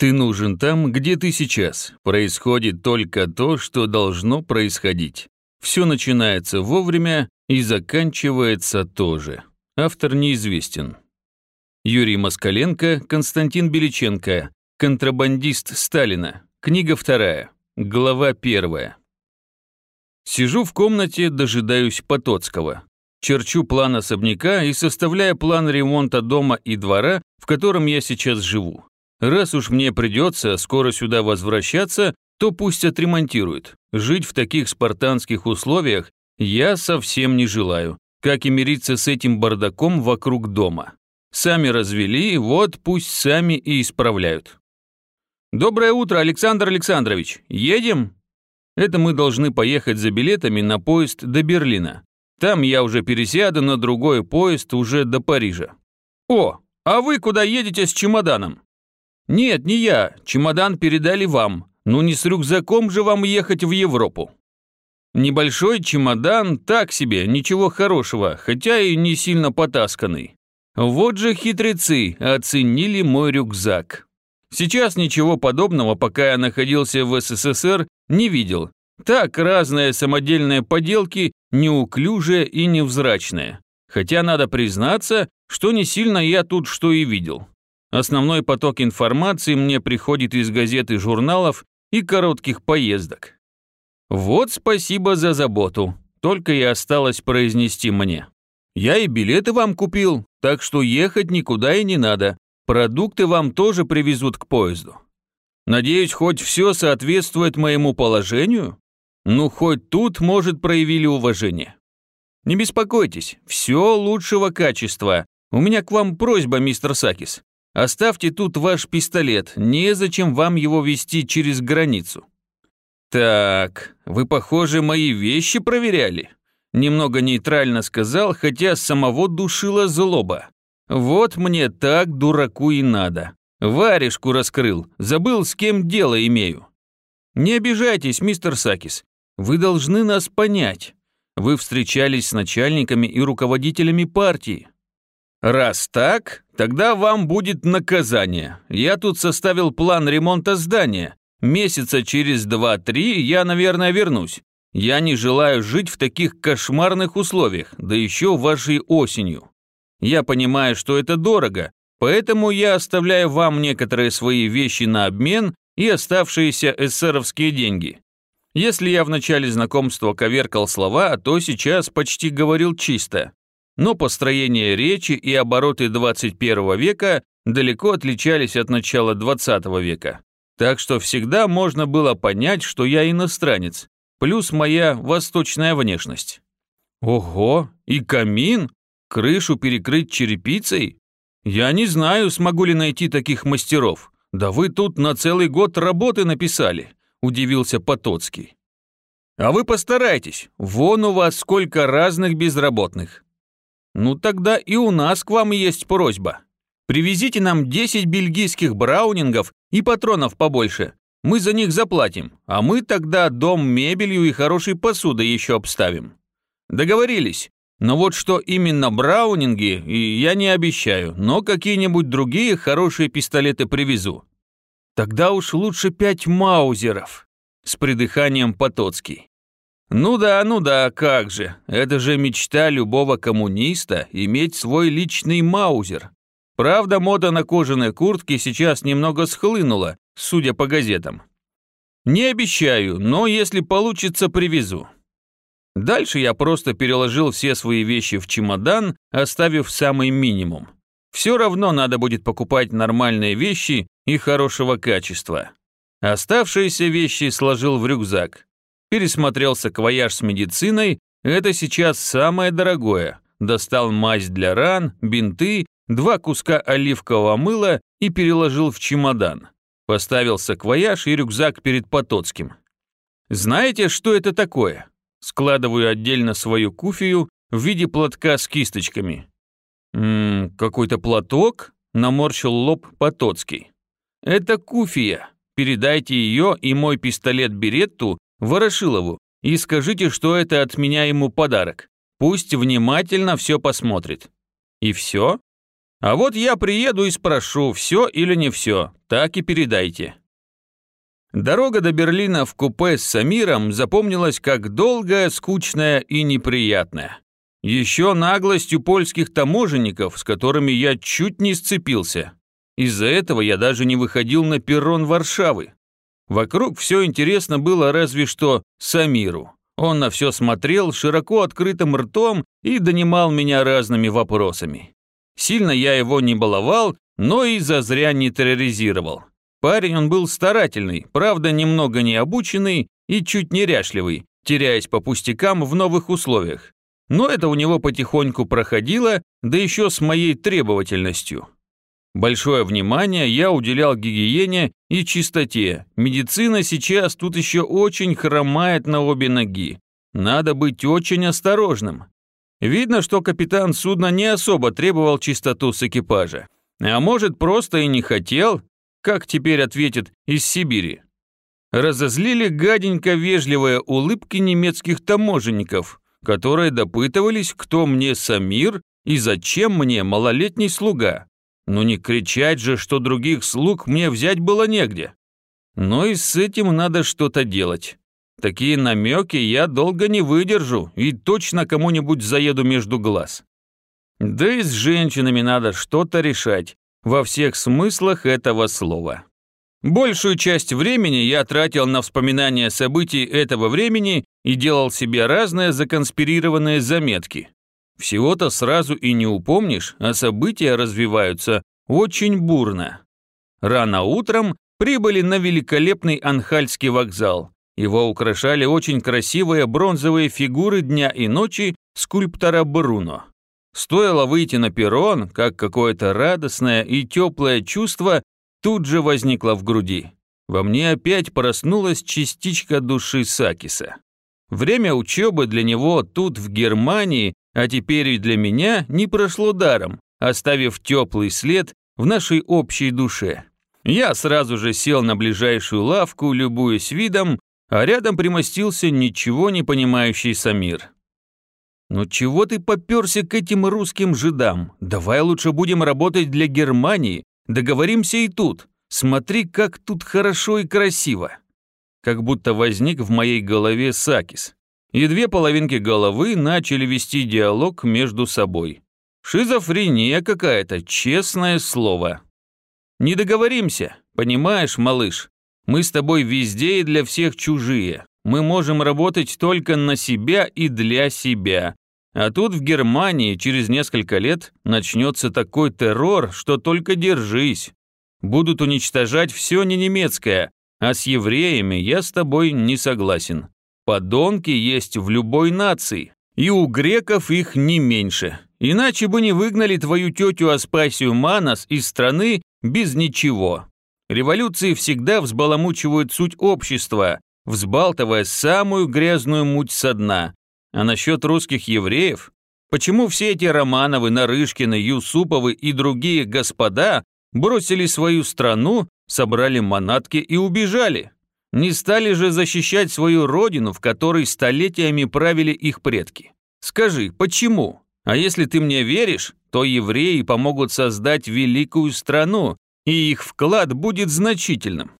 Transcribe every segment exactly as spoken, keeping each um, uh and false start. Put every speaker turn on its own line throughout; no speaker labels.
Ты нужен там, где ты сейчас. Происходит только то, что должно происходить. Все начинается вовремя и заканчивается тоже. Автор неизвестен. Юрий Москаленко, Константин Беличенко. Контрабандист Сталина. Книга вторая. Глава первая. Сижу в комнате, дожидаюсь Потоцкого. Черчу план особняка и составляю план ремонта дома и двора, в котором я сейчас живу. Раз уж мне придется скоро сюда возвращаться, то пусть отремонтируют. Жить в таких спартанских условиях я совсем не желаю, как и мириться с этим бардаком вокруг дома. Сами развели, вот пусть сами и исправляют. «Доброе утро, Александр Александрович. Едем?» Это мы должны поехать за билетами на поезд до Берлина. Там я уже пересяду на другой поезд уже до Парижа. «О, а вы куда едете с чемоданом?» «Нет, не я. Чемодан передали вам. Ну не с рюкзаком же вам ехать в Европу». Небольшой чемодан, так себе, ничего хорошего, хотя и не сильно потасканный. Вот же хитрецы оценили мой рюкзак. Сейчас ничего подобного, пока я находился в СССР, не видел. Так, разные самодельные поделки, неуклюжие и невзрачные. Хотя надо признаться, что не сильно я тут что и видел. Основной поток информации мне приходит из газет и журналов и коротких поездок. Вот спасибо за заботу, только и осталось произнести мне. Я и билеты вам купил, так что ехать никуда и не надо. Продукты вам тоже привезут к поезду. Надеюсь, хоть все соответствует моему положению? Ну, хоть тут, может, проявили уважение. Не беспокойтесь, все лучшего качества. У меня к вам просьба, мистер Сакис. Оставьте тут ваш пистолет, незачем вам его везти через границу. Так, вы, похоже, мои вещи проверяли. Немного нейтрально сказал, хотя самого душила злоба. Вот мне так дураку и надо. Варежку раскрыл, забыл, с кем дело имею. Не обижайтесь, мистер Сакис. Вы должны нас понять. Вы встречались с начальниками и руководителями партии. Раз так, тогда вам будет наказание. Я тут составил план ремонта здания. Месяца через два-три я, наверное, вернусь. Я не желаю жить в таких кошмарных условиях, да еще вашей осенью. Я понимаю, что это дорого, поэтому я оставляю вам некоторые свои вещи на обмен и оставшиеся эсеровские деньги. Если я в начале знакомства коверкал слова, то сейчас почти говорил чисто. Но построение речи и обороты двадцать первого века далеко отличались от начала двадцатого века. Так что всегда можно было понять, что я иностранец, плюс моя восточная внешность. Ого, и камин? Крышу перекрыть черепицей? Я не знаю, смогу ли найти таких мастеров. Да вы тут на целый год работы написали, удивился Потоцкий. А вы постарайтесь, вон у вас сколько разных безработных. Ну тогда и у нас к вам есть просьба. Привезите нам десять бельгийских браунингов и патронов побольше. Мы за них заплатим, а мы тогда дом мебелью и хорошей посудой еще обставим. Договорились. Но вот что именно браунинги, и я не обещаю, но какие-нибудь другие хорошие пистолеты привезу. Тогда уж лучше пять маузеров. С придыханием Потоцкий. Ну да, ну да, как же. Это же мечта любого коммуниста иметь свой личный маузер. Правда, мода на кожаные куртки сейчас немного схлынула, судя по газетам. Не обещаю, но если получится, привезу. Дальше я просто переложил все свои вещи в чемодан, оставив самый минимум. Все равно надо будет покупать нормальные вещи и хорошего качества. Оставшиеся вещи сложил в рюкзак. Пересмотрел саквояж с медициной, это сейчас самое дорогое. Достал мазь для ран, бинты, два куска оливкового мыла и переложил в чемодан. Поставил саквояж и рюкзак перед Потоцким. Знаете, что это такое? Складываю отдельно свою куфию в виде платка с кисточками. «Ммм, какой-то платок?» – наморщил лоб Потоцкий. «Это куфия. Передайте ее и мой пистолет Беретту Ворошилову и скажите, что это от меня ему подарок. Пусть внимательно все посмотрит». «И все?» А вот я приеду и спрошу, все или не все, так и передайте». Дорога до Берлина в купе с Самиром запомнилась как долгая, скучная и неприятная. Еще наглостью польских таможенников, с которыми я чуть не сцепился. Из-за этого я даже не выходил на перрон Варшавы. Вокруг все интересно было разве что Самиру. Он на все смотрел широко открытым ртом и донимал меня разными вопросами. Сильно я его не баловал, но и зазря не терроризировал. Парень он был старательный, правда немного необученный и чуть неряшливый, теряясь по пустякам в новых условиях. Но это у него потихоньку проходило, да еще с моей требовательностью. Большое внимание я уделял гигиене и чистоте. Медицина сейчас тут еще очень хромает на обе ноги. Надо быть очень осторожным. Видно, что капитан судна не особо требовал чистоту с экипажа. А может, просто и не хотел, как теперь ответит из Сибири. Разозлили гаденько вежливые улыбки немецких таможенников, которые допытывались, кто мне Самир и зачем мне малолетний слуга. Ну не кричать же, что других слуг мне взять было негде. Но и с этим надо что-то делать. Такие намеки я долго не выдержу и точно кому-нибудь заеду между глаз. Да и с женщинами надо что-то решать, во всех смыслах этого слова. Большую часть времени я тратил на вспоминание событий этого времени и делал себе разные законспирированные заметки. Всего-то сразу и не упомнишь, а события развиваются очень бурно. Рано утром прибыли на великолепный Анхальский вокзал. Его украшали очень красивые бронзовые фигуры дня и ночи скульптора Бруно. Стоило выйти на перрон, как какое-то радостное и теплое чувство тут же возникло в груди. Во мне опять проснулась частичка души Сакиса. Время учебы для него тут, в Германии, а теперь и для меня, не прошло даром, оставив теплый след в нашей общей душе. Я сразу же сел на ближайшую лавку, любуясь видом, а рядом примостился ничего не понимающий Самир. «Ну чего ты попёрся к этим русским жидам? Давай лучше будем работать для Германии, договоримся и тут. Смотри, как тут хорошо и красиво». Как будто возник в моей голове Сакис. И две половинки головы начали вести диалог между собой. Шизофрения какая-то, честное слово. Не договоримся, понимаешь, малыш? Мы с тобой везде и для всех чужие. Мы можем работать только на себя и для себя. А тут в Германии через несколько лет начнется такой террор, что только держись. Будут уничтожать все не немецкое, а с евреями я с тобой не согласен. Подонки есть в любой нации, и у греков их не меньше. Иначе бы не выгнали твою тетю Аспасию Манас из страны без ничего. Революции всегда взбаламучивают суть общества, взбалтывая самую грязную муть со дна. А насчет русских евреев? Почему все эти Романовы, Нарышкины, Юсуповы и другие господа бросили свою страну, собрали манатки и убежали? Не стали же защищать свою родину, в которой столетиями правили их предки? Скажи, почему? А если ты мне веришь, то евреи помогут создать великую страну, и их вклад будет значительным.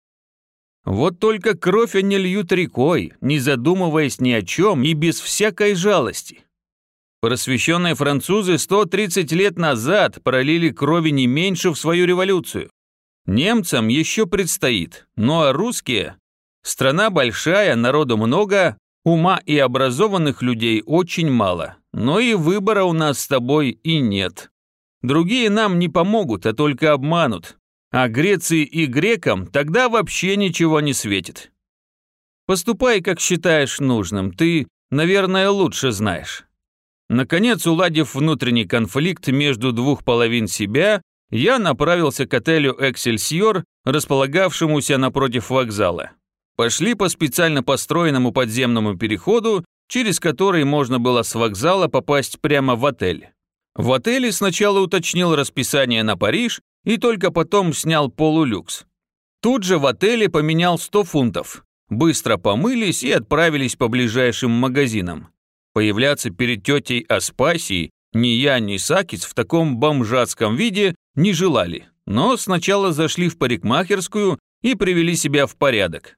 Вот только кровь они льют рекой, не задумываясь ни о чем и без всякой жалости. Просвещенные французы сто тридцать лет назад пролили крови не меньше в свою революцию. Немцам еще предстоит, ну а русские? Страна большая, народу много, ума и образованных людей очень мало, но и выбора у нас с тобой и нет. Другие нам не помогут, а только обманут. А Греции и грекам тогда вообще ничего не светит. Поступай, как считаешь нужным, ты, наверное, лучше знаешь. Наконец, уладив внутренний конфликт между двух половин себя, я направился к отелю «Эксельсиор», располагавшемуся напротив вокзала. Пошли по специально построенному подземному переходу, через который можно было с вокзала попасть прямо в отель. В отеле сначала уточнил расписание на Париж и только потом снял полулюкс. Тут же в отеле поменял сто фунтов. Быстро помылись и отправились по ближайшим магазинам. Появляться перед тетей Аспасией Ни я, ни Сакис в таком бомжатском виде не желали, но сначала зашли в парикмахерскую и привели себя в порядок.